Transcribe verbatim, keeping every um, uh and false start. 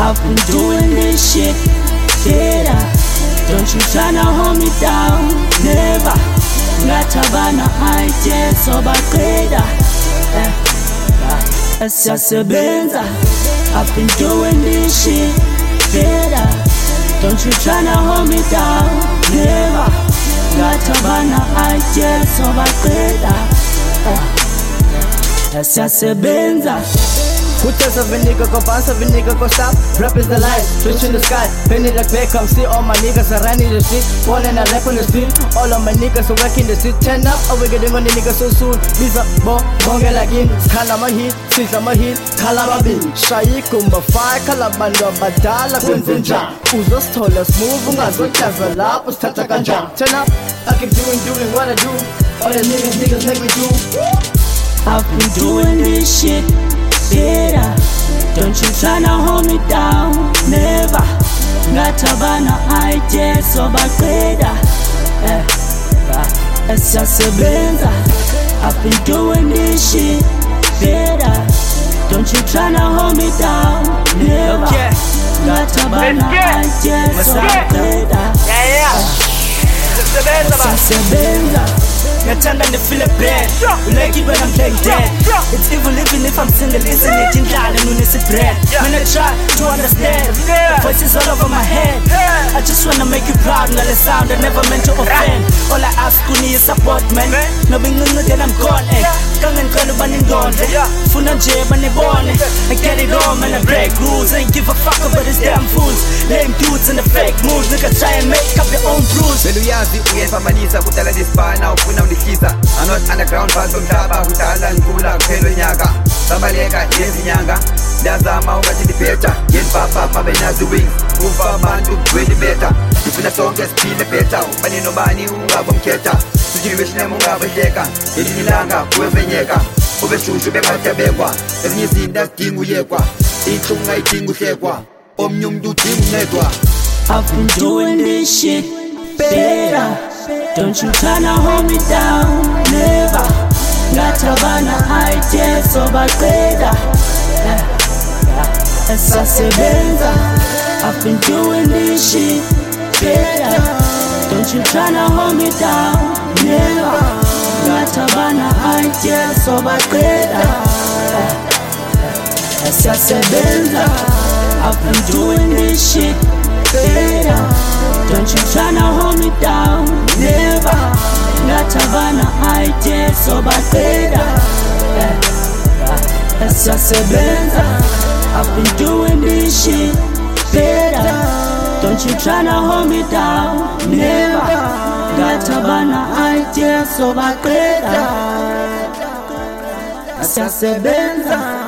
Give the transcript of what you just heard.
I've been doing this shit better. Don't you tryna hold me down, never. Ngatabana aite sobaqeda. Esiyasebenza. I've been doing this shit better. Don't you tryna hold me down, never. Ngatabana aite sobaqeda. Esiyasebenza. Who tells of a nigga go bounce, of a nigga go stop? Rap is the light, switch in the sky. Penny like Beckham, see all my niggas are running the street. One and I rap on the street. All of my niggas are working the street. Turn up, oh we getting on the niggas so soon. Biza, bo, bonga lagin. Kala ma hit, sisa ma hit, kala ma bin. Shayi kumba fire, kala bando badala kunzinja. Uzos tola smooth, unga zochaza lap, ustata kanja. Turn up, I keep doing, doing what I do. All the niggas, niggas make me do. I've been doing this shit better. Don't you tryna hold me down, never. Ngatabana aite sobaqeda. Esiyasebenza. I've been doing this shit better. Don't you tryna hold me down, never. Ngatabana aite sobaqeda. Esiyasebenza. Ngathanda ndifile bad. You like it when I'm playing dead. It's evil even if I'm single, isn't it? Indlala nunesi bread. When I try to understand, voices all over my head. I just wanna make you proud, ngale sound I never meant to offend. All I ask kuni is support, man. No bingungu then I'm gone, eh. Kangen kanu banindonde. Funa nje banibone. I get it all, man, I break rules. I ain't give a fuck about these damn fools. Lame dudes and the fake moves. Niggas try and make up their own bruise. Beluyazi uyefamanisa kudala dispana ufuna ulikhisa. I'm not underground fast umhlaba kudala ngikula kuphela unyaka. Sabaleka yezinyanga ndazama ungathi ndibhetha yenipapa mabenazi wings uva abantu kugcwele beta ufuna sonke siphile beta ubani nobani ungabomkhetha sijiwe shinema ungabehleka elinye ilanga kuwemenyeka ube shushu bematyabekwa ezinye izinto azidinga uyekwa inhlungu ungayidinga uhlekwa omnye umuntu udinga uncedwa. I've been doing this shit better. Don't you tryna hold me down, never. Ngatabana aite sobaqeda. Esiyasebenza. I've been doing this shit better. Don't you tryna hold me down, never. Ngatabana aite sobaqeda. Esiyasebenza. I've been doing this shit better. Don't you tryna hold me down, never. Ngatabana aite sobaqeda. Esiyasebenza. I've been doing this shit better. Don't you tryna hold me down, never. Ngatabana aite sobaqeda. Esiyasebenza.